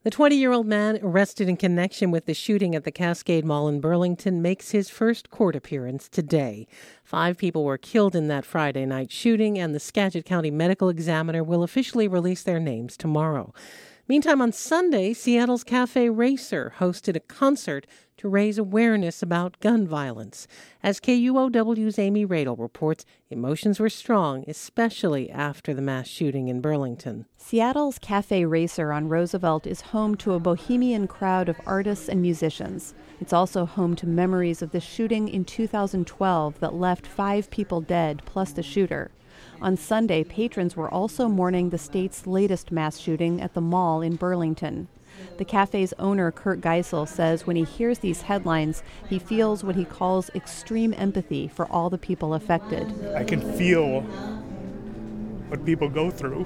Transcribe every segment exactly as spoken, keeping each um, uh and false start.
The twenty-year-old man arrested in connection with the shooting at the Cascade Mall in Burlington makes his first court appearance today. Five people were killed in that Friday night shooting, and the Skagit County Medical Examiner will officially release their names tomorrow. Meantime, on Sunday, Seattle's Cafe Racer hosted a concert to raise awareness about gun violence. As K U O W's Amy Radel reports, emotions were strong, especially after the mass shooting in Burlington. Seattle's Cafe Racer on Roosevelt is home to a bohemian crowd of artists and musicians. It's also home to memories of the shooting in two thousand twelve that left five people dead, plus the shooter. On Sunday, patrons were also mourning the state's latest mass shooting at the mall in Burlington. The cafe's owner, Kurt Geisel, says when he hears these headlines, he feels what he calls extreme empathy for all the people affected. I can feel what people go through.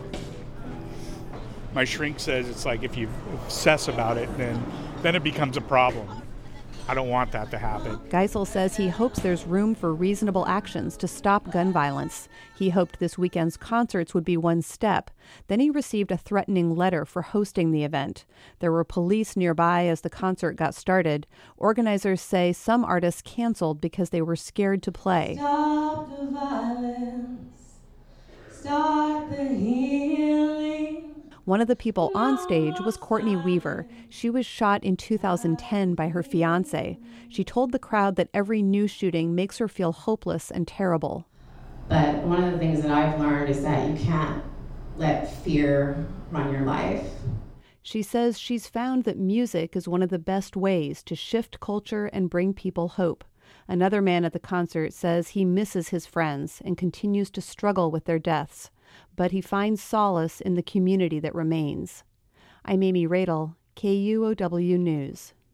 My shrink says it's like if you obsess about it, then, then it becomes a problem. I don't want that to happen. Geisel says he hopes there's room for reasonable actions to stop gun violence. He hoped this weekend's concerts would be one step. Then he received a threatening letter for hosting the event. There were police nearby as the concert got started. Organizers say some artists canceled because they were scared to play. Stop the violence. Start the healing. One of the people on stage was Courtney Weaver. She was shot in two thousand ten by her fiancé. She told the crowd that every new shooting makes her feel hopeless and terrible. But one of the things that I've learned is that you can't let fear run your life. She says she's found that music is one of the best ways to shift culture and bring people hope. Another man at the concert says he misses his friends and continues to struggle with their deaths, but he finds solace in the community that remains. I'm Amy Radel, K U O W News.